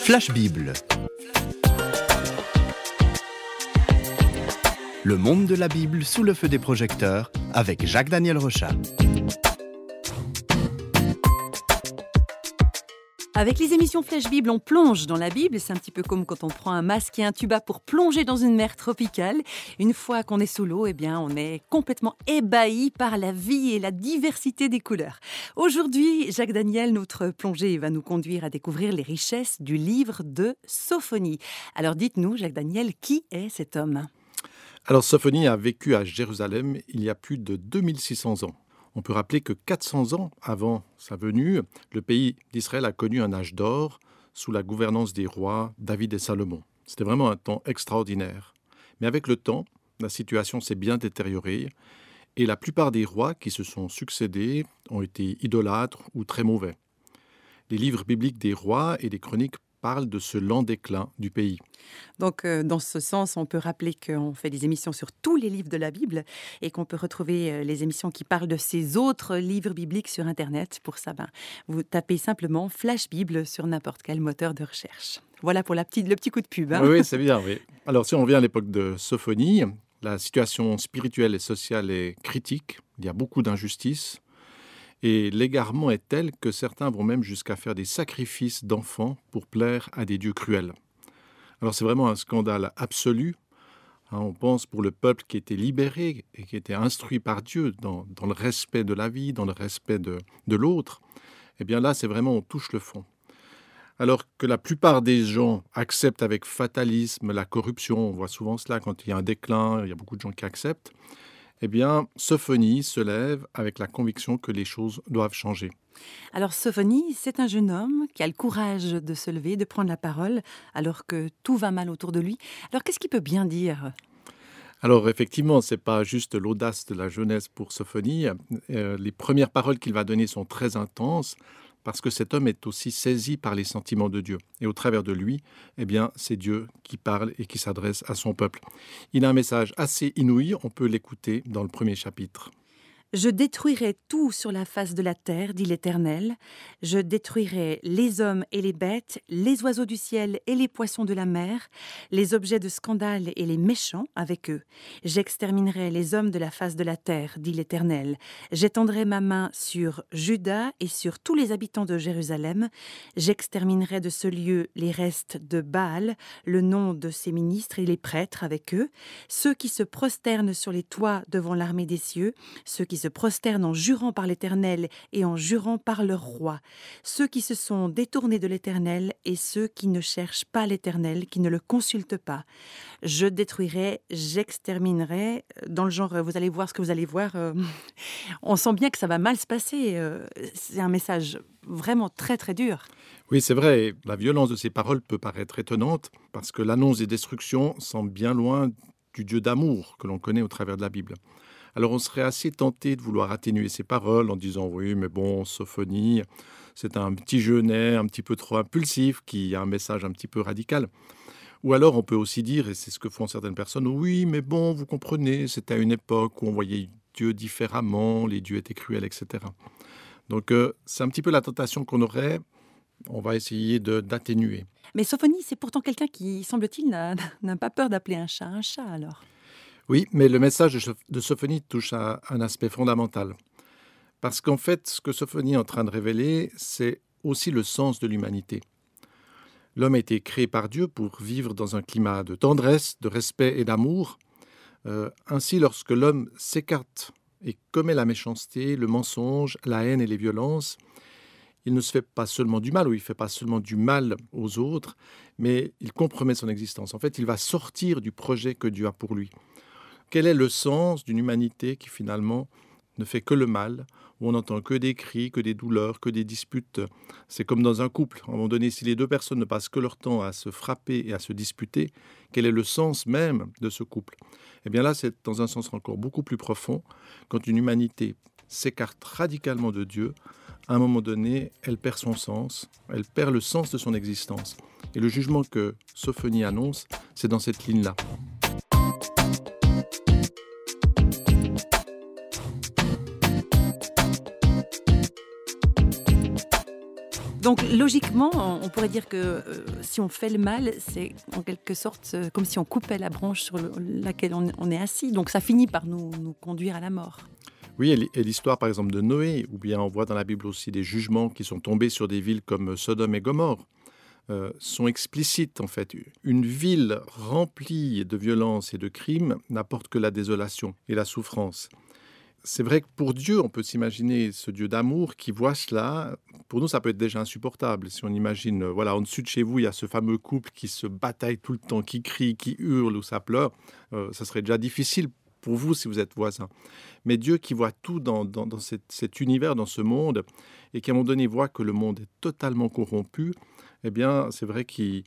Flash Bible. Le monde de la Bible sous le feu des projecteurs avec Jacques-Daniel Rochat. Avec les émissions Flash Bible, on plonge dans la Bible. C'est un petit peu comme quand on prend un masque et un tuba pour plonger dans une mer tropicale. Une fois qu'on est sous l'eau, on est complètement ébahi par la vie et la diversité des couleurs. Aujourd'hui, Jacques Daniel, notre plongée, va nous conduire à découvrir les richesses du livre de Sophonie. Alors dites-nous, Jacques Daniel, qui est cet homme ? Alors Sophonie a vécu à Jérusalem il y a plus de 2600 ans. On peut rappeler que 400 ans avant sa venue, le pays d'Israël a connu un âge d'or sous la gouvernance des rois David et Salomon. C'était vraiment un temps extraordinaire. Mais avec le temps, la situation s'est bien détériorée et la plupart des rois qui se sont succédés ont été idolâtres ou très mauvais. Les livres bibliques des rois et des chroniques parlent de ce lent déclin du pays. Donc, dans ce sens, on peut rappeler qu'on fait des émissions sur tous les livres de la Bible et qu'on peut retrouver les émissions qui parlent de ces autres livres bibliques sur Internet. Pour ça, vous tapez simplement Flash Bible sur n'importe quel moteur de recherche. Voilà pour le petit coup de pub. Oui, c'est bien, oui. Alors, si on revient à l'époque de Sophonie, la situation spirituelle et sociale est critique. Il y a beaucoup d'injustices. Et l'égarement est tel que certains vont même jusqu'à faire des sacrifices d'enfants pour plaire à des dieux cruels. Alors c'est vraiment un scandale absolu. On pense pour le peuple qui était libéré et qui était instruit par Dieu dans le respect de la vie, dans le respect de l'autre. Eh bien là, c'est vraiment, on touche le fond. Alors que la plupart des gens acceptent avec fatalisme la corruption, on voit souvent cela quand il y a un déclin, il y a beaucoup de gens qui acceptent. Eh bien, Sophonie se lève avec la conviction que les choses doivent changer. Alors Sophonie, c'est un jeune homme qui a le courage de se lever, de prendre la parole, alors que tout va mal autour de lui. Alors qu'est-ce qu'il peut bien dire ? Alors effectivement, ce n'est pas juste l'audace de la jeunesse pour Sophonie. Les premières paroles qu'il va donner sont très intenses, parce que cet homme est aussi saisi par les sentiments de Dieu. Et au travers de lui, c'est Dieu qui parle et qui s'adresse à son peuple. Il a un message assez inouï, on peut l'écouter dans le premier chapitre. « Je détruirai tout sur la face de la terre, dit l'Éternel. Je détruirai les hommes et les bêtes, les oiseaux du ciel et les poissons de la mer, les objets de scandale et les méchants avec eux. J'exterminerai les hommes de la face de la terre, dit l'Éternel. J'étendrai ma main sur Juda et sur tous les habitants de Jérusalem. J'exterminerai de ce lieu les restes de Baal, le nom de ses ministres et les prêtres avec eux, ceux qui se prosternent sur les toits devant l'armée des cieux, ceux qui se prosternent en jurant par l'Éternel et en jurant par leur roi, ceux qui se sont détournés de l'Éternel et ceux qui ne cherchent pas l'Éternel, qui ne le consultent pas. Je détruirai, j'exterminerai. » Dans le genre, vous allez voir ce que vous allez voir. On sent bien que ça va mal se passer. C'est un message vraiment très très dur. Oui, c'est vrai. La violence de ces paroles peut paraître étonnante parce que l'annonce des destructions semble bien loin du Dieu d'amour que l'on connaît au travers de la Bible. Alors on serait assez tenté de vouloir atténuer ces paroles en disant « oui, mais bon, Sophonie, c'est un petit jeunet un petit peu trop impulsif qui a un message un petit peu radical ». Ou alors on peut aussi dire, et c'est ce que font certaines personnes, « oui, mais bon, vous comprenez, c'était à une époque où on voyait Dieu différemment, les dieux étaient cruels, etc. » Donc c'est un petit peu la tentation qu'on aurait, on va essayer d'atténuer. Mais Sophonie, c'est pourtant quelqu'un qui, semble-t-il, n'a pas peur d'appeler un chat alors. Oui, mais le message de Sophonie touche à un aspect fondamental. Parce qu'en fait, ce que Sophonie est en train de révéler, c'est aussi le sens de l'humanité. L'homme a été créé par Dieu pour vivre dans un climat de tendresse, de respect et d'amour. Ainsi, lorsque l'homme s'écarte et commet la méchanceté, le mensonge, la haine et les violences, il ne se fait pas seulement du mal, ou il ne fait pas seulement du mal aux autres, mais il compromet son existence. En fait, il va sortir du projet que Dieu a pour lui. Quel est le sens d'une humanité qui finalement ne fait que le mal, où on n'entend que des cris, que des douleurs, que des disputes? C'est comme dans un couple. À un moment donné, si les deux personnes ne passent que leur temps à se frapper et à se disputer, quel est le sens même de ce couple? Eh bien là, c'est dans un sens encore beaucoup plus profond. Quand une humanité s'écarte radicalement de Dieu, à un moment donné, elle perd son sens, elle perd le sens de son existence. Et le jugement que Sophonie annonce, c'est dans cette ligne-là. Donc logiquement, on pourrait dire que si on fait le mal, c'est en quelque sorte comme si on coupait la branche sur laquelle on est assis. Donc ça finit par nous conduire à la mort. Oui, et l'histoire par exemple de Noé, ou bien on voit dans la Bible aussi des jugements qui sont tombés sur des villes comme Sodome et Gomorrhe, sont explicites en fait. Une ville remplie de violence et de crimes n'apporte que la désolation et la souffrance. C'est vrai que pour Dieu, on peut s'imaginer ce Dieu d'amour qui voit cela. Pour nous, ça peut être déjà insupportable. Si on imagine, voilà, en dessus de chez vous, il y a ce fameux couple qui se bataille tout le temps, qui crie, qui hurle ou ça pleure, ça serait déjà difficile pour vous si vous êtes voisins. Mais Dieu qui voit tout dans cet univers, dans ce monde, et qui à un moment donné voit que le monde est totalement corrompu, eh bien, c'est vrai qu'il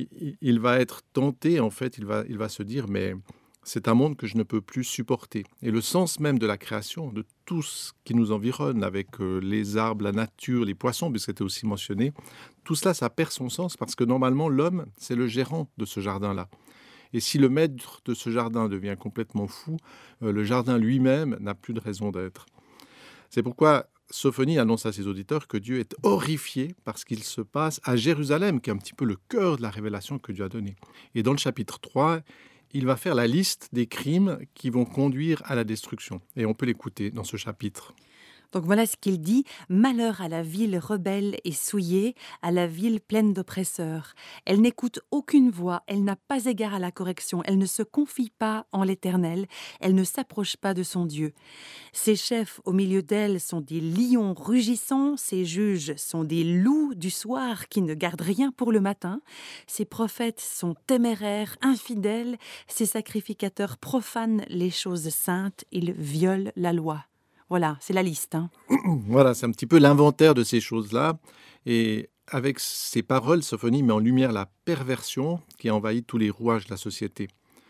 va être tenté, en fait, il va se dire, mais c'est un monde que je ne peux plus supporter. Et le sens même de la création, de tout ce qui nous environne, avec les arbres, la nature, les poissons, puisque c'était aussi mentionné, tout cela, ça perd son sens, parce que normalement, l'homme, c'est le gérant de ce jardin-là. Et si le maître de ce jardin devient complètement fou, le jardin lui-même n'a plus de raison d'être. C'est pourquoi Sophonie annonce à ses auditeurs que Dieu est horrifié par ce qu'il se passe à Jérusalem, qui est un petit peu le cœur de la révélation que Dieu a donnée. Et dans le chapitre 3, il va faire la liste des crimes qui vont conduire à la destruction. Et on peut l'écouter dans ce chapitre. Donc voilà ce qu'il dit. Malheur à la ville rebelle et souillée, à la ville pleine d'oppresseurs. Elle n'écoute aucune voix, elle n'a pas égard à la correction, elle ne se confie pas en l'Éternel, elle ne s'approche pas de son Dieu. Ses chefs au milieu d'elle sont des lions rugissants, ses juges sont des loups du soir qui ne gardent rien pour le matin, ses prophètes sont téméraires, infidèles, ses sacrificateurs profanent les choses saintes, ils violent la loi. Voilà, c'est la liste. Voilà, c'est un petit peu l'inventaire de ces choses-là. Et avec ces paroles, Sophonie met en lumière la perversion qui a envahi tous les rouages de la société.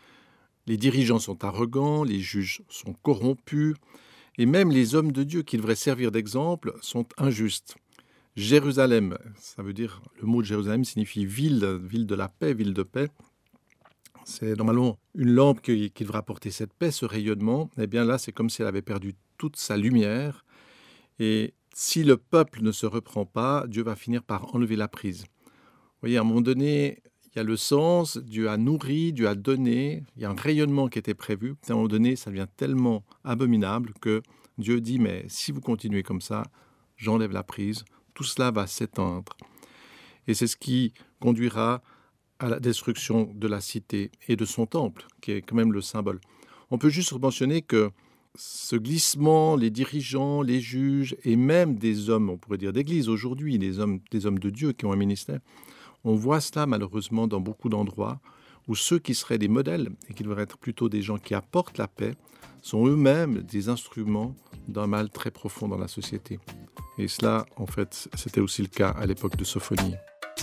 Les dirigeants sont arrogants, les juges sont corrompus, et même les hommes de Dieu qui devraient servir d'exemple sont injustes. Jérusalem, ça veut dire, le mot de Jérusalem signifie ville de la paix, ville de paix. C'est normalement une lampe qui devrait apporter cette paix, ce rayonnement. Eh bien là, c'est comme si elle avait perdu toute sa lumière. Et si le peuple ne se reprend pas, Dieu va finir par enlever la prise. Vous voyez, à un moment donné, il y a le sens, Dieu a nourri, Dieu a donné, il y a un rayonnement qui était prévu. À un moment donné, ça devient tellement abominable que Dieu dit, mais si vous continuez comme ça, j'enlève la prise, tout cela va s'éteindre. Et c'est ce qui conduira à la destruction de la cité et de son temple, qui est quand même le symbole. On peut juste mentionner que ce glissement, les dirigeants, les juges et même des hommes, on pourrait dire d'église aujourd'hui, des hommes de Dieu qui ont un ministère, on voit cela malheureusement dans beaucoup d'endroits où ceux qui seraient des modèles et qui devraient être plutôt des gens qui apportent la paix sont eux-mêmes des instruments d'un mal très profond dans la société. Et cela, en fait, c'était aussi le cas à l'époque de Sophonie.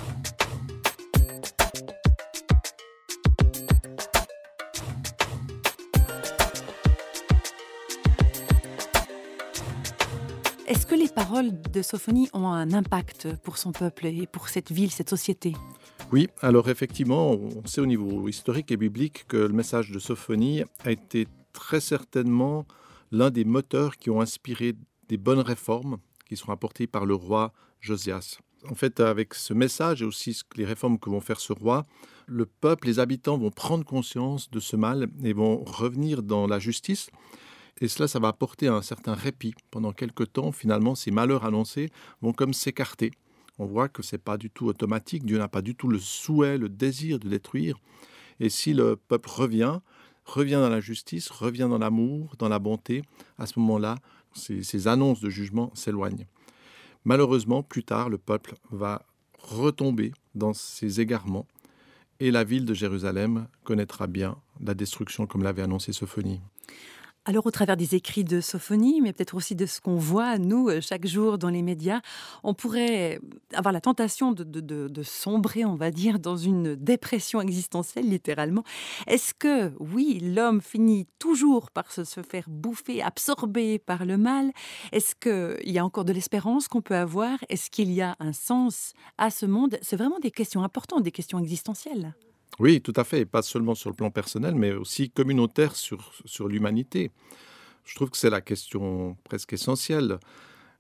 Est-ce que les paroles de Sophonie ont un impact pour son peuple et pour cette ville, cette société ? Oui, alors effectivement, on sait au niveau historique et biblique que le message de Sophonie a été très certainement l'un des moteurs qui ont inspiré des bonnes réformes qui sont apportées par le roi Josias. En fait, avec ce message et aussi les réformes que vont faire ce roi, le peuple, les habitants vont prendre conscience de ce mal et vont revenir dans la justice. Et cela, ça va apporter un certain répit. Pendant quelque temps, finalement, ces malheurs annoncés vont comme s'écarter. On voit que ce n'est pas du tout automatique. Dieu n'a pas du tout le souhait, le désir de détruire. Et si le peuple revient dans la justice, revient dans l'amour, dans la bonté, à ce moment-là, ces annonces de jugement s'éloignent. Malheureusement, plus tard, le peuple va retomber dans ses égarements et la ville de Jérusalem connaîtra bien la destruction comme l'avait annoncé Sophonie. Alors, au travers des écrits de Sophonie, mais peut-être aussi de ce qu'on voit, nous, chaque jour dans les médias, on pourrait avoir la tentation de sombrer, on va dire, dans une dépression existentielle, littéralement. Est-ce que, oui, l'homme finit toujours par se faire bouffer, absorber par le mal ? Est-ce qu'il y a encore de l'espérance qu'on peut avoir ? Est-ce qu'il y a un sens à ce monde ? C'est vraiment des questions importantes, des questions existentielles. Oui, tout à fait, et pas seulement sur le plan personnel, mais aussi communautaire sur l'humanité. Je trouve que c'est la question presque essentielle.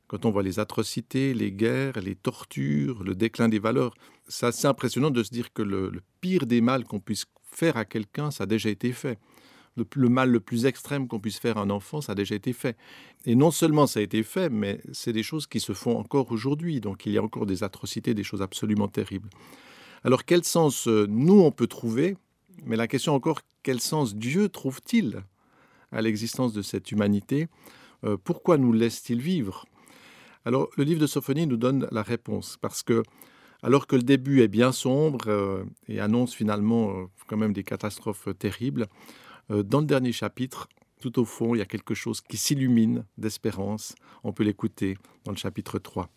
Quand on voit les atrocités, les guerres, les tortures, le déclin des valeurs, c'est assez impressionnant de se dire que le pire des mal qu'on puisse faire à quelqu'un, ça a déjà été fait. Le mal le plus extrême qu'on puisse faire à un enfant, ça a déjà été fait. Et non seulement ça a été fait, mais c'est des choses qui se font encore aujourd'hui. Donc il y a encore des atrocités, des choses absolument terribles. Alors quel sens nous on peut trouver? Mais la question encore, quel sens Dieu trouve-t-il à l'existence de cette humanité? Pourquoi nous laisse-t-il vivre? Alors le livre de Sophonie nous donne la réponse, parce que alors que le début est bien sombre et annonce finalement quand même des catastrophes terribles, dans le dernier chapitre, tout au fond, il y a quelque chose qui s'illumine d'espérance. On peut l'écouter dans le chapitre 3.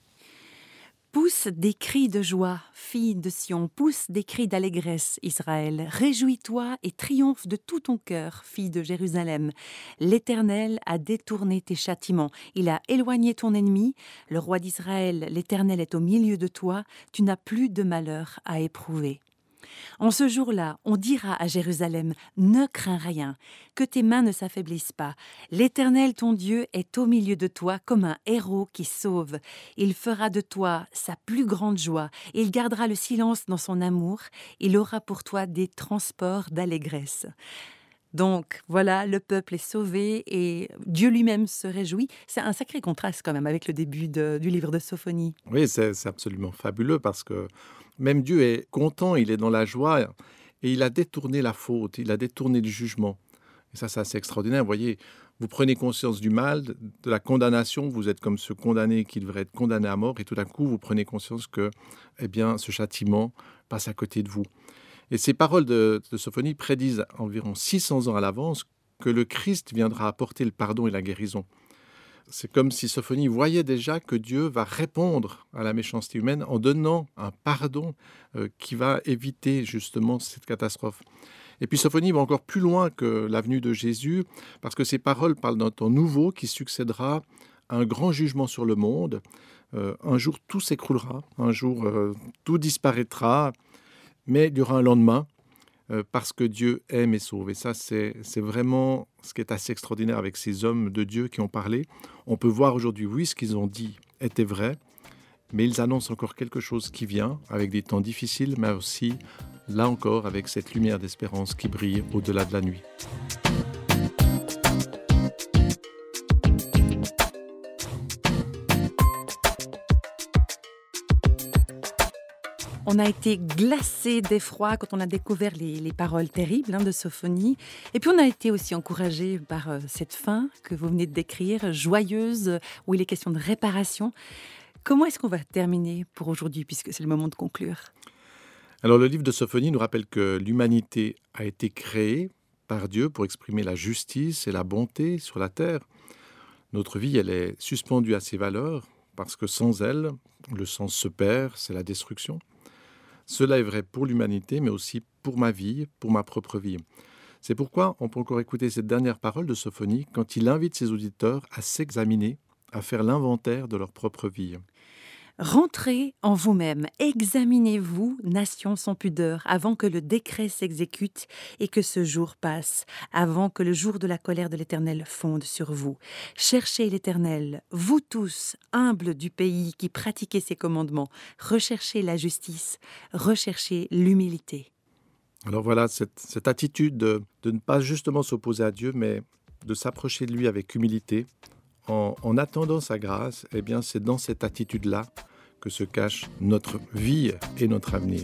Pousse des cris de joie, fille de Sion, pousse des cris d'allégresse, Israël. Réjouis-toi et triomphe de tout ton cœur, fille de Jérusalem. L'Éternel a détourné tes châtiments, il a éloigné ton ennemi. Le roi d'Israël, l'Éternel est au milieu de toi, tu n'as plus de malheur à éprouver. En ce jour-là, on dira à Jérusalem, ne crains rien, que tes mains ne s'affaiblissent pas. L'Éternel, ton Dieu, est au milieu de toi comme un héros qui sauve. Il fera de toi sa plus grande joie. Il gardera le silence dans son amour. Il aura pour toi des transports d'allégresse. Donc voilà, le peuple est sauvé et Dieu lui-même se réjouit. C'est un sacré contraste quand même avec le début du livre de Sophonie. Oui, c'est absolument fabuleux parce que même Dieu est content, il est dans la joie et il a détourné la faute, il a détourné le jugement. Et ça, c'est assez extraordinaire. Vous voyez, vous prenez conscience du mal, de la condamnation, vous êtes comme ce condamné qui devrait être condamné à mort et tout d'un coup, vous prenez conscience que ce châtiment passe à côté de vous. Et ces paroles de Sophonie prédisent environ 600 ans à l'avance que le Christ viendra apporter le pardon et la guérison. C'est comme si Sophonie voyait déjà que Dieu va répondre à la méchanceté humaine en donnant un pardon qui va éviter justement cette catastrophe. Et puis Sophonie va encore plus loin que la venue de Jésus, parce que ces paroles parlent d'un temps nouveau qui succédera à un grand jugement sur le monde. Un jour, tout s'écroulera, un jour, tout disparaîtra, mais il y aura un lendemain, parce que Dieu aime et sauve. Et ça, c'est vraiment ce qui est assez extraordinaire avec ces hommes de Dieu qui ont parlé. On peut voir aujourd'hui, oui, ce qu'ils ont dit était vrai, mais ils annoncent encore quelque chose qui vient, avec des temps difficiles, mais aussi, là encore, avec cette lumière d'espérance qui brille au-delà de la nuit. On a été glacé d'effroi quand on a découvert les paroles terribles de Sophonie. Et puis on a été aussi encouragé par cette fin que vous venez de décrire, joyeuse, où il est question de réparation. Comment est-ce qu'on va terminer pour aujourd'hui, puisque c'est le moment de conclure? Alors le livre de Sophonie nous rappelle que l'humanité a été créée par Dieu pour exprimer la justice et la bonté sur la terre. Notre vie, elle est suspendue à ses valeurs, parce que sans elle, le sens se perd, c'est la destruction. Cela est vrai pour l'humanité, mais aussi pour ma vie, pour ma propre vie. C'est pourquoi on peut encore écouter cette dernière parole de Sophonie quand il invite ses auditeurs à s'examiner, à faire l'inventaire de leur propre vie. Rentrez en vous-même, examinez-vous, nation sans pudeur, avant que le décret s'exécute et que ce jour passe, avant que le jour de la colère de l'Éternel fonde sur vous. Cherchez l'Éternel, vous tous, humbles du pays qui pratiquez ses commandements, recherchez la justice, recherchez l'humilité. Alors voilà, cette attitude de ne pas justement s'opposer à Dieu, mais de s'approcher de lui avec humilité, en attendant sa grâce, eh bien c'est dans cette attitude-là que se cache notre vie et notre avenir.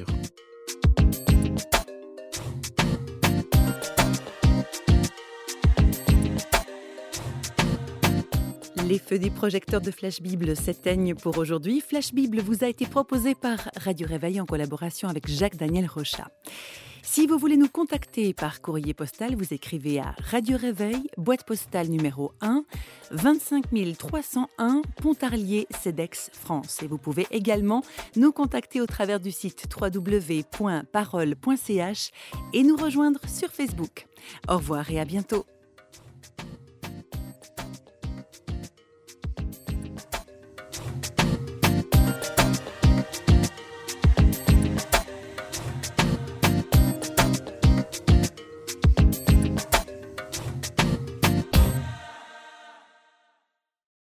Les feux des projecteurs de Flash Bible s'éteignent pour aujourd'hui. Flash Bible vous a été proposé par Radio Réveil en collaboration avec Jacques-Daniel Rochat. Si vous voulez nous contacter par courrier postal, vous écrivez à Radio Réveil, boîte postale numéro 1, 25 301, Pontarlier, Cedex, France. Et vous pouvez également nous contacter au travers du site www.parole.ch et nous rejoindre sur Facebook. Au revoir et à bientôt.